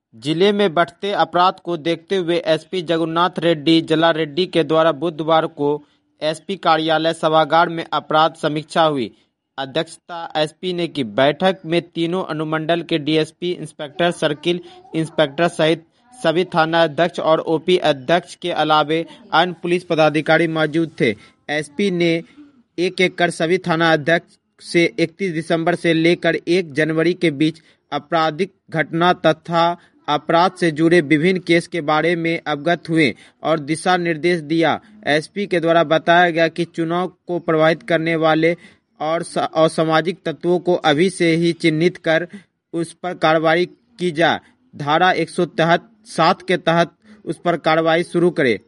जिले में बढ़ते अपराध को देखते हुए एसपी जगन्नाथ रेड्डी जल्लारेड्डी के द्वारा बुधवार को एसपी कार्यालय सभागार में अपराध समीक्षा हुई। अध्यक्षता एसपी ने की। बैठक में तीनों अनुमंडल के डीएसपी, इंस्पेक्टर सर्किल इंस्पेक्टर सहित सभी थाना अध्यक्ष और ओपी अध्यक्ष के अलावे अन्य पुलिस पदाधिकारी मौजूद थे। एसपी ने एक कर सभी थाना अध्यक्ष से 31 दिसंबर से लेकर 1 जनवरी के बीच आपराधिक घटना तथा अपराध से जुड़े विभिन्न केस के बारे में अवगत हुए और दिशा निर्देश दिया। एसपी के द्वारा बताया गया कि चुनाव को प्रभावित करने वाले और असामाजिक तत्वों को अभी से ही चिन्हित कर उस पर कार्रवाई की जाए। धारा 107 के तहत उस पर कार्रवाई शुरू करे।